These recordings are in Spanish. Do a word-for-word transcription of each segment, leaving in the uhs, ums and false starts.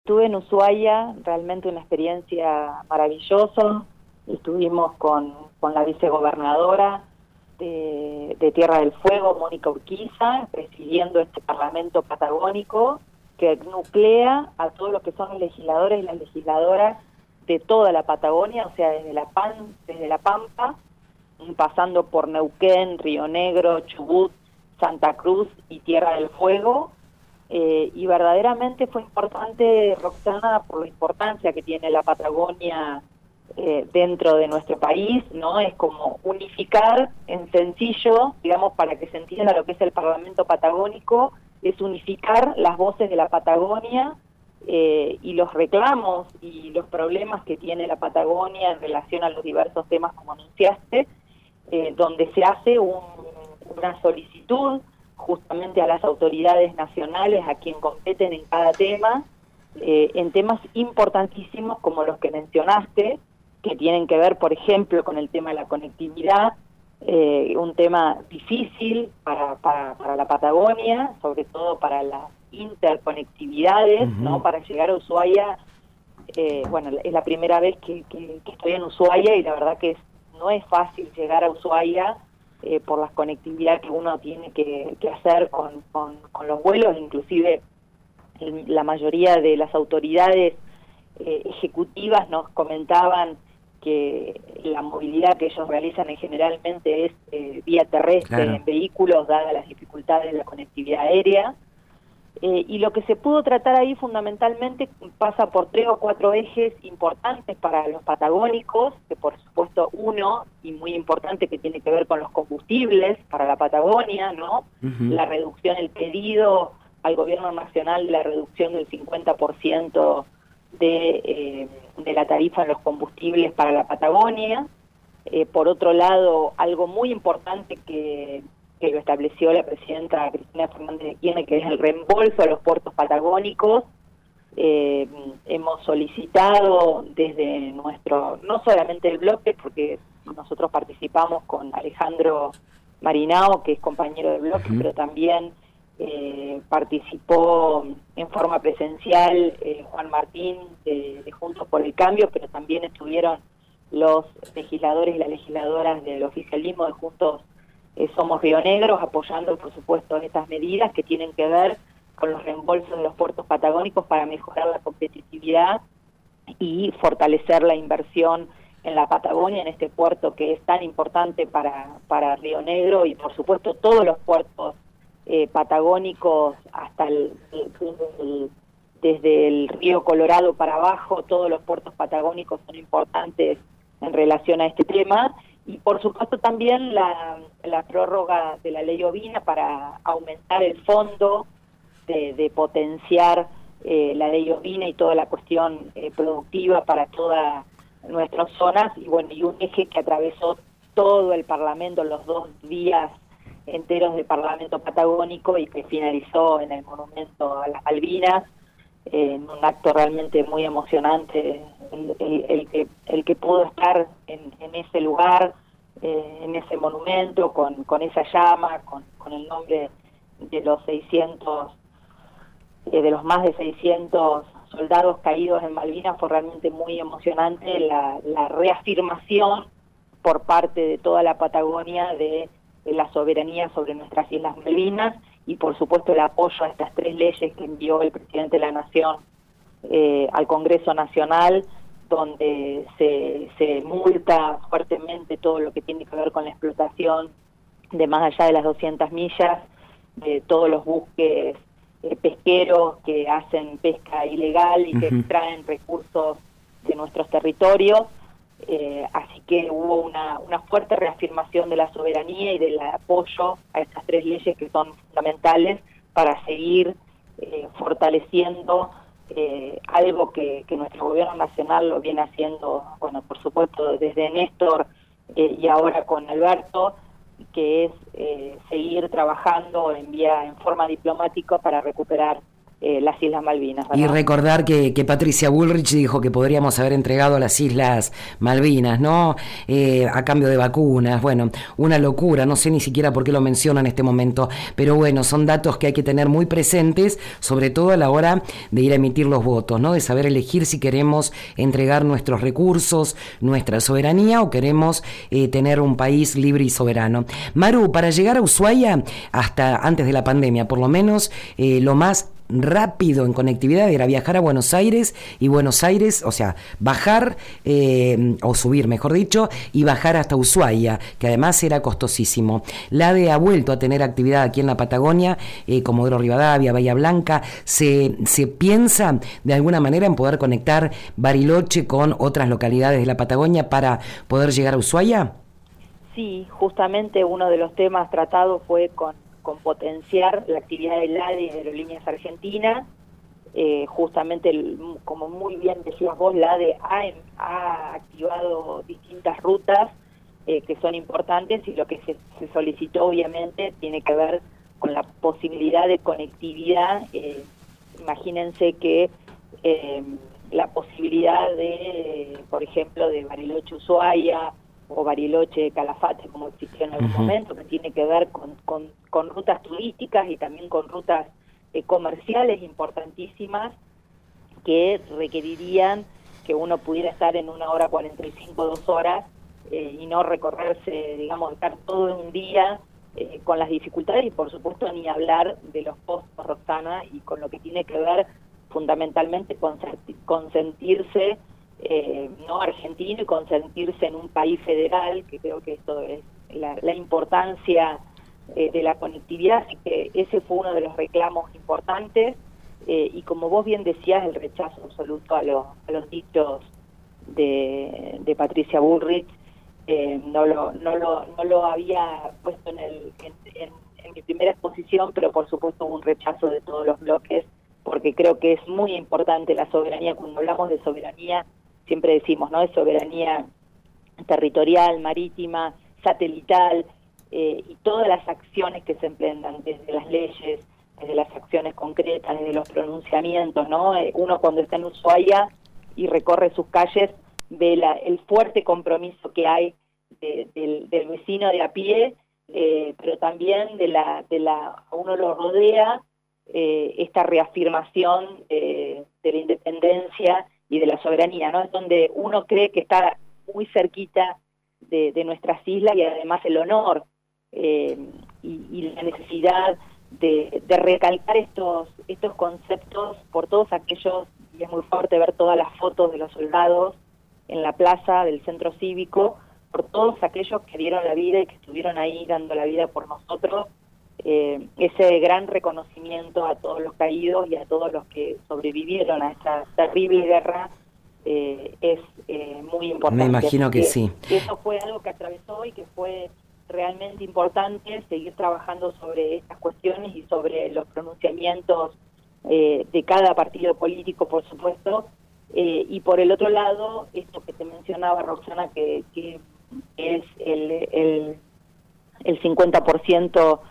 Estuve en Ushuaia, realmente una experiencia maravillosa. Estuvimos con, con la vicegobernadora de, de Tierra del Fuego, Mónica Urquiza, presidiendo este Parlamento patagónico que nuclea a todos los que son los legisladores y las legisladoras de toda la Patagonia, o sea, desde la, Pan, desde la Pampa, pasando por Neuquén, Río Negro, Chubut, Santa Cruz y Tierra del Fuego. Eh, y verdaderamente fue importante, Roxana, por la importancia que tiene la Patagonia eh, dentro de nuestro país, ¿no? Es como unificar en sencillo, digamos, para que se entienda lo que es el Parlamento Patagónico, es unificar las voces de la Patagonia eh, y los reclamos y los problemas que tiene la Patagonia en relación a los diversos temas, como anunciaste, eh, donde se hace un, una solicitud justamente a las autoridades nacionales, a quien competen en cada tema, eh, en temas importantísimos como los que mencionaste, que tienen que ver, por ejemplo, con el tema de la conectividad, eh, un tema difícil para, para, para la Patagonia, sobre todo para las interconectividades, uh-huh. ¿no? Para llegar a Ushuaia, eh, bueno, es la primera vez que, que, que estoy en Ushuaia y la verdad que es, no es fácil llegar a Ushuaia, Eh, por la conectividad que uno tiene que, que hacer con, con, con los vuelos, inclusive el, la mayoría de las autoridades eh, ejecutivas nos comentaban que la movilidad que ellos realizan en generalmente es eh, vía terrestre, claro, en vehículos, dadas las dificultades de la conectividad aérea. Eh, y lo que se pudo tratar ahí fundamentalmente pasa por tres o cuatro ejes importantes para los patagónicos, que por supuesto uno, y muy importante, que tiene que ver con los combustibles para la Patagonia, ¿no? Uh-huh. La reducción, el pedido al gobierno nacional de la reducción del cincuenta por ciento de, eh, de la tarifa en los combustibles para la Patagonia. Eh, por otro lado, algo muy importante que... que lo estableció la presidenta Cristina Fernández de Kirchner, que es el reembolso a los puertos patagónicos. Eh, hemos solicitado desde nuestro, no solamente el bloque, porque nosotros participamos con Alejandro Marinao, que es compañero del bloque, uh-huh. pero también eh, participó en forma presencial eh, Juan Martín de, de Juntos por el Cambio, pero también estuvieron los legisladores y las legisladoras del oficialismo de Juntos Eh, Somos Río Negro, apoyando, por supuesto, estas medidas que tienen que ver con los reembolsos de los puertos patagónicos para mejorar la competitividad y fortalecer la inversión en la Patagonia, en este puerto que es tan importante para, para Río Negro y, por supuesto, todos los puertos eh, patagónicos hasta el, el, el, desde el río Colorado para abajo, todos los puertos patagónicos son importantes en relación a este tema. Y por supuesto también la, la prórroga de la ley ovina para aumentar el fondo, de, de potenciar eh, la ley ovina y toda la cuestión eh, productiva para todas nuestras zonas, y bueno, y un eje que atravesó todo el Parlamento, los dos días enteros del Parlamento Patagónico y que finalizó en el Monumento a las Malvinas, eh, en un acto realmente muy emocionante, el, el, el, que, el que pudo estar en, en ese lugar, eh, en ese monumento, con, con esa llama, con, con el nombre de los seiscientos, eh, de los más de seiscientos soldados caídos en Malvinas. Fue realmente muy emocionante la, la reafirmación por parte de toda la Patagonia de, de la soberanía sobre nuestras Islas Malvinas, y por supuesto el apoyo a estas tres leyes que envió el presidente de la Nación eh, al Congreso Nacional, donde se, se multa fuertemente todo lo que tiene que ver con la explotación de más allá de las doscientas millas, de todos los buques eh, pesqueros que hacen pesca ilegal y uh-huh. que extraen recursos de nuestros territorios. Eh, así que hubo una, una fuerte reafirmación de la soberanía y del apoyo a estas tres leyes que son fundamentales para seguir eh, fortaleciendo eh, algo que, que nuestro gobierno nacional lo viene haciendo, bueno, por supuesto desde Néstor eh, y ahora con Alberto, que es eh, seguir trabajando en vía en forma diplomática para recuperar eh, las Islas Malvinas, ¿verdad? Y recordar que, que Patricia Bullrich dijo que podríamos haber entregado a las Islas Malvinas, ¿no? Eh, a cambio de vacunas. Bueno, una locura, no sé ni siquiera por qué lo menciona en este momento, pero bueno, son datos que hay que tener muy presentes, sobre todo a la hora de ir a emitir los votos, ¿no? De saber elegir si queremos entregar nuestros recursos, nuestra soberanía, o queremos eh, tener un país libre y soberano. Maru, para llegar a Ushuaia, hasta antes de la pandemia, por lo menos, eh, lo más rápido en conectividad era viajar a Buenos Aires y Buenos Aires, o sea, bajar eh, o subir, mejor dicho, y bajar hasta Ushuaia, que además era costosísimo. La ADE ha vuelto a tener actividad aquí en la Patagonia, eh, Comodoro Rivadavia, Bahía Blanca. Se, se piensa de alguna manera en poder conectar Bariloche con otras localidades de la Patagonia para poder llegar a Ushuaia. Sí, justamente uno de los temas tratados fue con con potenciar la actividad del A D E y de Aerolíneas Argentinas. Eh, justamente, el, como muy bien decías vos, la A D E ha, ha activado distintas rutas eh, que son importantes, y lo que se, se solicitó obviamente tiene que ver con la posibilidad de conectividad. Eh, imagínense que eh, la posibilidad de, por ejemplo, de Bariloche-Ushuaia o Bariloche-Calafate, como existió en algún uh-huh. momento, que tiene que ver con, con, con rutas turísticas y también con rutas eh, comerciales importantísimas, que requerirían que uno pudiera estar en una hora cuarenta y cinco, dos horas, eh, y no recorrerse, digamos, estar todo un día eh, con las dificultades, y por supuesto ni hablar de los costos, Roxana, y con lo que tiene que ver fundamentalmente con, con sentirse Eh, no argentino y consentirse en un país federal, que creo que esto es la, la importancia eh, de la conectividad. Así que ese fue uno de los reclamos importantes, eh, y como vos bien decías, el rechazo absoluto a, lo, a los dichos de, de Patricia Bullrich. Eh, no lo no lo no lo había puesto en, el, en, en, en mi primera exposición, pero por supuesto hubo un rechazo de todos los bloques, porque creo que es muy importante la soberanía. Cuando hablamos de soberanía, siempre decimos, ¿no? Es soberanía territorial, marítima, satelital, eh, y todas las acciones que se emprendan, desde las leyes, desde las acciones concretas, desde los pronunciamientos, ¿no? Eh, uno cuando está en Ushuaia y recorre sus calles, ve la, el fuerte compromiso que hay de, del, del vecino de a pie, eh, pero también de la, de la, uno lo rodea, eh, esta reafirmación eh, de la independencia y de la soberanía, ¿no? Es donde uno cree que está muy cerquita de, de nuestras islas, y además el honor eh, y, y la necesidad de, de recalcar estos estos conceptos por todos aquellos, y es muy fuerte ver todas las fotos de los soldados en la plaza del centro cívico, por todos aquellos que dieron la vida y que estuvieron ahí dando la vida por nosotros. Eh, ese gran reconocimiento a todos los caídos y a todos los que sobrevivieron a esta terrible guerra eh, es eh, muy importante. Me imagino que, que sí. Eso fue algo que atravesó y que fue realmente importante seguir trabajando sobre estas cuestiones y sobre los pronunciamientos eh, de cada partido político, por supuesto. Eh, y por el otro lado, esto que te mencionaba, Roxana, que, que es el, el, el cincuenta por ciento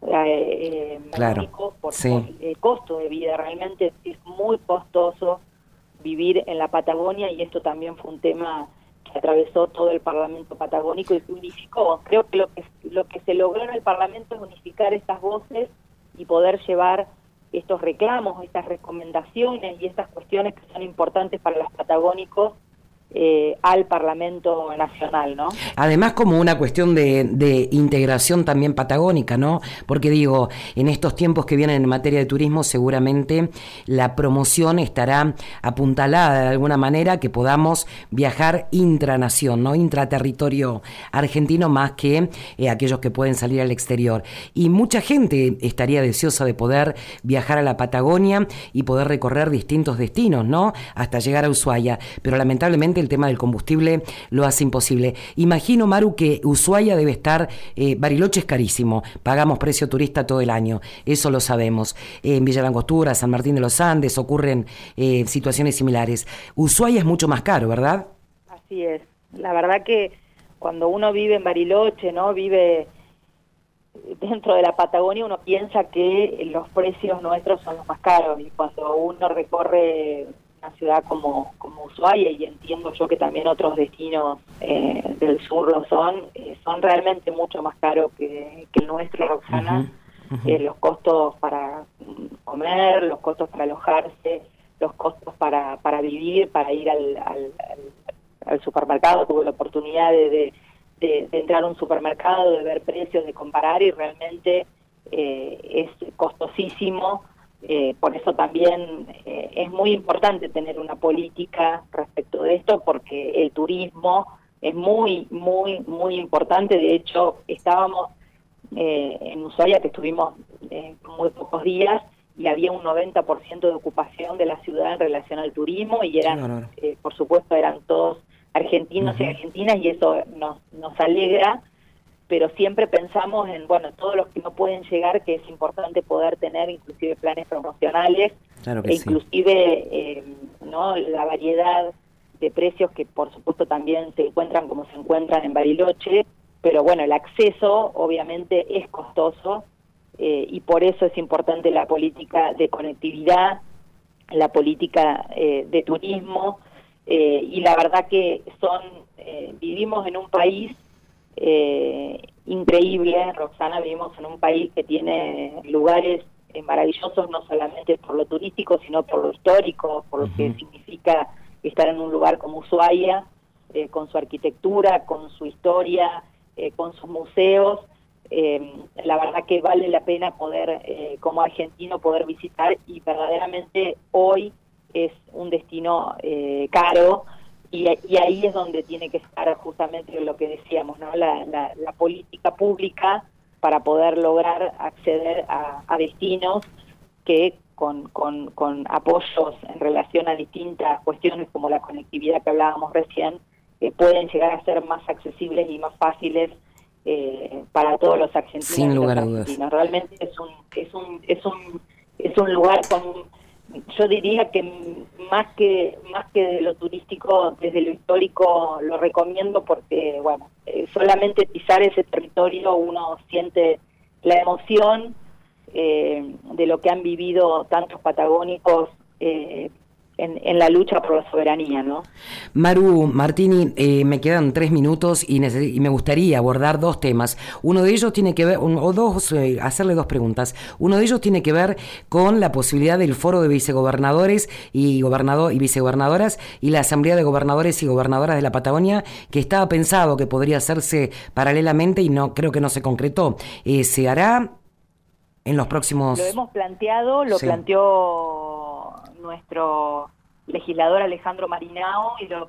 Eh, claro, por, sí. por el costo de vida. Realmente es muy costoso vivir en la Patagonia, y esto también fue un tema que atravesó todo el Parlamento patagónico y que unificó. Creo que lo que lo que se logró en el Parlamento es unificar estas voces y poder llevar estos reclamos, estas recomendaciones y estas cuestiones que son importantes para los patagónicos Eh, al Parlamento Nacional, ¿no? Además, como una cuestión de, de integración también patagónica, ¿no? Porque digo, en estos tiempos que vienen en materia de turismo, seguramente la promoción estará apuntalada de alguna manera, que podamos viajar intranación, ¿no? Intraterritorio argentino, más que eh, aquellos que pueden salir al exterior. Y mucha gente estaría deseosa de poder viajar a la Patagonia y poder recorrer distintos destinos, ¿no? Hasta llegar a Ushuaia, pero lamentablemente el tema del combustible lo hace imposible. Imagino, Maru, que Ushuaia debe estar, eh, Bariloche es carísimo, pagamos precio turista todo el año, eso lo sabemos. Eh, en Villa Langostura, San Martín de los Andes ocurren eh, situaciones similares. Ushuaia es mucho más caro, ¿verdad? Así es. La verdad que cuando uno vive en Bariloche, ¿no? Vive dentro de la Patagonia uno piensa que los precios nuestros son los más caros, y cuando uno recorre una ciudad como, como Ushuaia, y entiendo yo que también otros destinos eh, del sur lo son, eh, son realmente mucho más caros que, que el nuestro, Roxana. Uh-huh, uh-huh. Eh, los costos para comer, los costos para alojarse, los costos para, para vivir, para ir al, al, al, al supermercado. Tuve la oportunidad de, de, de, de entrar a un supermercado, de ver precios, de comparar, y realmente eh, es costosísimo. Eh, por eso también eh, es muy importante tener una política respecto de esto, porque el turismo es muy, muy, muy importante. De hecho, estábamos eh, en Ushuaia, que estuvimos eh, muy pocos días, y había un noventa por ciento de ocupación de la ciudad en relación al turismo, y eran, claro. eh, por supuesto, eran todos argentinos uh-huh. y argentinas, y eso nos, nos alegra, pero siempre pensamos en, bueno, todos los que no pueden llegar, que es importante poder tener inclusive planes promocionales, claro que e inclusive sí. eh, no la variedad de precios que por supuesto también se encuentran como se encuentran en Bariloche, pero bueno, el acceso obviamente es costoso, eh, y por eso es importante la política de conectividad, la política eh, de turismo, eh, y la verdad que son eh, vivimos en un país Eh, increíble, Roxana. Vivimos en un país que tiene lugares eh, maravillosos, no solamente por lo turístico, sino por lo histórico, por lo uh-huh. que significa estar en un lugar como Ushuaia, eh, con su arquitectura, con su historia, eh, con sus museos. Eh, la verdad que vale la pena poder, eh, como argentino, poder visitar, y verdaderamente hoy es un destino eh, caro. Y, y ahí es donde tiene que estar justamente lo que decíamos, ¿no? La, la, la política pública para poder lograr acceder a, a destinos que con, con, con apoyos en relación a distintas cuestiones como la conectividad que hablábamos recién, eh, pueden llegar a ser más accesibles y más fáciles eh, para todos los argentinos. Sin lugar a dudas. Realmente es un, es un, es un, es un lugar con, yo diría que más que más que de lo turístico, desde lo histórico lo recomiendo, porque bueno, eh, solamente pisar ese territorio uno siente la emoción eh, de lo que han vivido tantos patagónicos eh, en, en la lucha por la soberanía, ¿no? Maru Martini, eh, me quedan tres minutos y, neces- y me gustaría abordar dos temas. Uno de ellos tiene que ver, un, o dos, eh, hacerle dos preguntas. Uno de ellos tiene que ver con la posibilidad del foro de vicegobernadores y gobernador y vicegobernadoras y la asamblea de gobernadores y gobernadoras de la Patagonia, que estaba pensado que podría hacerse paralelamente y no creo que no se concretó. Eh, ¿Se hará en los próximos...? Lo hemos planteado, lo sí. planteó nuestro legislador Alejandro Marinao, y lo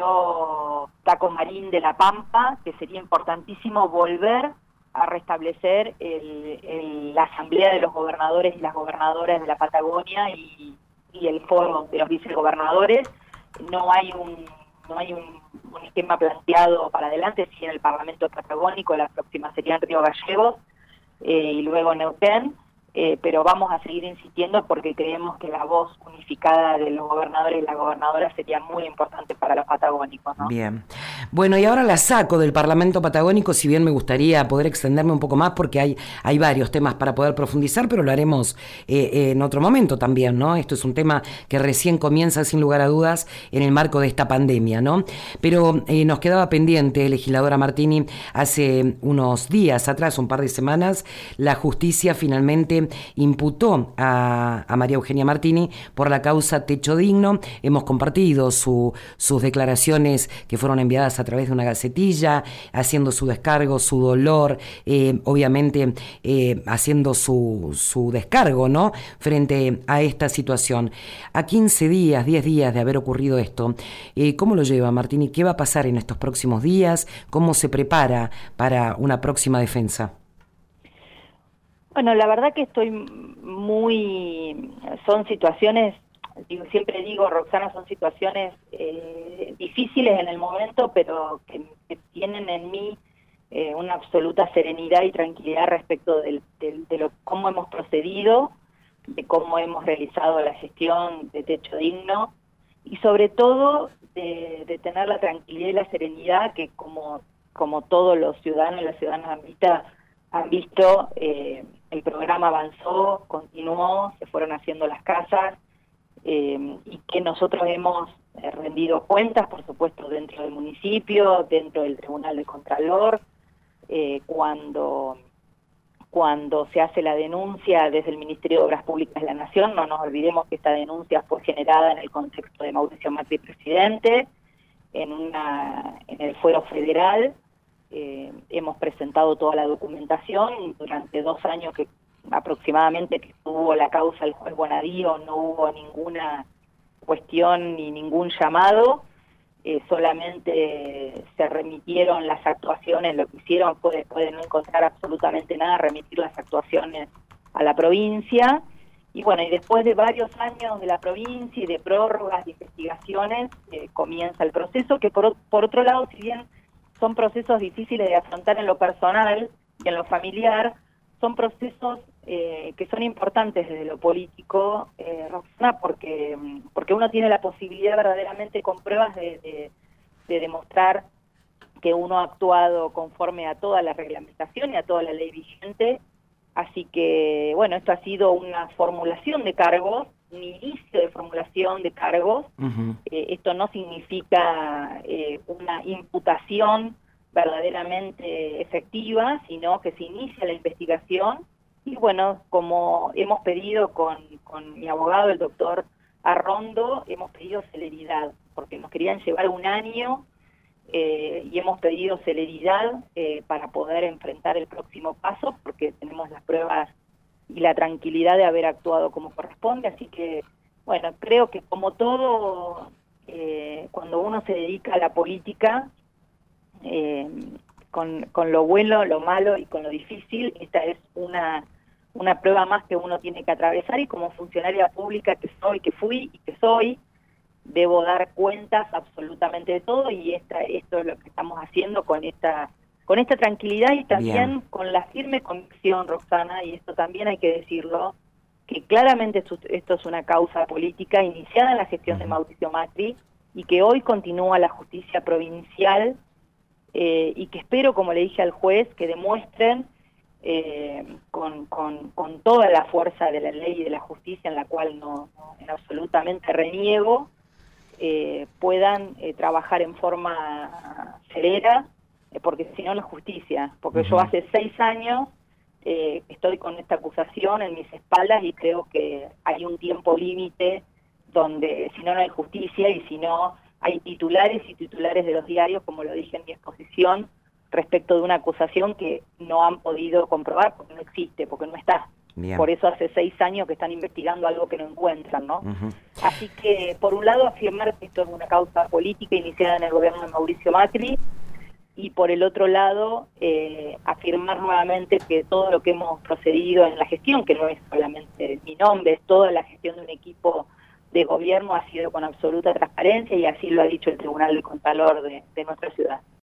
planteó Taco Marín de La Pampa, que sería importantísimo volver a restablecer el, el, la asamblea de los gobernadores y las gobernadoras de la Patagonia, y, y el foro de los vicegobernadores. No hay un no hay un, un esquema planteado para adelante, sí en el Parlamento Patagónico, la próxima sería en Río Gallegos, eh, y luego en Neuquén. Eh, pero vamos a seguir insistiendo porque creemos que la voz unificada de los gobernadores y las gobernadoras sería muy importante para los patagónicos, ¿no? Bien. Bueno, y ahora la saco del Parlamento Patagónico, si bien me gustaría poder extenderme un poco más porque hay, hay varios temas para poder profundizar, pero lo haremos eh, en otro momento también, ¿no? Esto es un tema que recién comienza, sin lugar a dudas, en el marco de esta pandemia, ¿no? Pero eh, nos quedaba pendiente, legisladora Martini, hace unos días atrás, un par de semanas, la justicia finalmente imputó a, a María Eugenia Martini por la causa Techo Digno. Hemos compartido su, sus declaraciones que fueron enviadas a través de una gacetilla, haciendo su descargo, su dolor, eh, obviamente eh, haciendo su, su descargo, ¿no?, frente a esta situación. A quince días, diez días de haber ocurrido esto, eh, ¿cómo lo lleva Martini? ¿Qué va a pasar en estos próximos días? ¿Cómo se prepara para una próxima defensa? Bueno, la verdad que estoy muy... Son situaciones, digo, siempre digo, Roxana, son situaciones eh, difíciles en el momento, pero que, que tienen en mí eh, una absoluta serenidad y tranquilidad respecto del, del, de lo cómo hemos procedido, de cómo hemos realizado la gestión de Techo Digno, y sobre todo de, de tener la tranquilidad y la serenidad que como, como todos los ciudadanos y las ciudadanas de Amita han visto, eh, el programa avanzó, continuó, se fueron haciendo las casas, eh, y que nosotros hemos eh, rendido cuentas, por supuesto, dentro del municipio, dentro del Tribunal del Contralor, eh, cuando, cuando se hace la denuncia desde el Ministerio de Obras Públicas de la Nación. No nos olvidemos que esta denuncia fue generada en el contexto de Mauricio Macri presidente, en, una, en el fuero federal. Eh, hemos presentado toda la documentación durante dos años que aproximadamente que tuvo la causa el juez Bonadío, no hubo ninguna cuestión ni ningún llamado, eh, solamente se remitieron las actuaciones. Lo que hicieron fue, después de no encontrar absolutamente nada, remitir las actuaciones a la provincia, y bueno, y después de varios años de la provincia y de prórrogas de investigaciones, eh, comienza el proceso, que por, por otro lado, si bien son procesos difíciles de afrontar en lo personal y en lo familiar, son procesos eh, que son importantes desde lo político, eh, Roxana, porque, porque uno tiene la posibilidad verdaderamente con pruebas de, de, de demostrar que uno ha actuado conforme a toda la reglamentación y a toda la ley vigente. Así que, bueno, esto ha sido una formulación de cargos, un inicio de formulación de cargos. Uh-huh. Eh, esto no significa eh, una imputación verdaderamente efectiva, sino que se inicia la investigación. Y bueno, como hemos pedido con, con mi abogado, el doctor Arrondo, hemos pedido celeridad, porque nos querían llevar un año, eh, y hemos pedido celeridad eh, para poder enfrentar el próximo paso, porque tenemos las pruebas y la tranquilidad de haber actuado como corresponde. Así que, bueno, creo que como todo, eh, cuando uno se dedica a la política, eh, con, con lo bueno, lo malo y con lo difícil, esta es una, una prueba más que uno tiene que atravesar, y como funcionaria pública que soy, que fui y que soy, debo dar cuentas absolutamente de todo, y esta, esto es lo que estamos haciendo con esta con esta tranquilidad y también Bien. Con la firme convicción, Roxana, y esto también hay que decirlo, que claramente esto, esto es una causa política iniciada en la gestión uh-huh. de Mauricio Macri, y que hoy continúa la justicia provincial, eh, y que espero, como le dije al juez, que demuestren eh, con, con, con toda la fuerza de la ley y de la justicia, en la cual no, no en absolutamente reniego, eh, puedan eh, trabajar en forma serena, porque si no, la justicia, porque uh-huh. yo hace seis años eh, estoy con esta acusación en mis espaldas, y creo que hay un tiempo límite donde si no, no hay justicia, y si no, hay titulares y titulares de los diarios, como lo dije en mi exposición, respecto de una acusación que no han podido comprobar porque no existe, porque no está. Bien. Por eso hace seis años que están investigando algo que no encuentran, ¿no? Uh-huh. Así que, por un lado, afirmar que esto es una causa política iniciada en el gobierno de Mauricio Macri, y por el otro lado, eh, afirmar nuevamente que todo lo que hemos procedido en la gestión, que no es solamente mi nombre, es toda la gestión de un equipo de gobierno, ha sido con absoluta transparencia, y así lo ha dicho el Tribunal del Contralor de, de nuestra ciudad.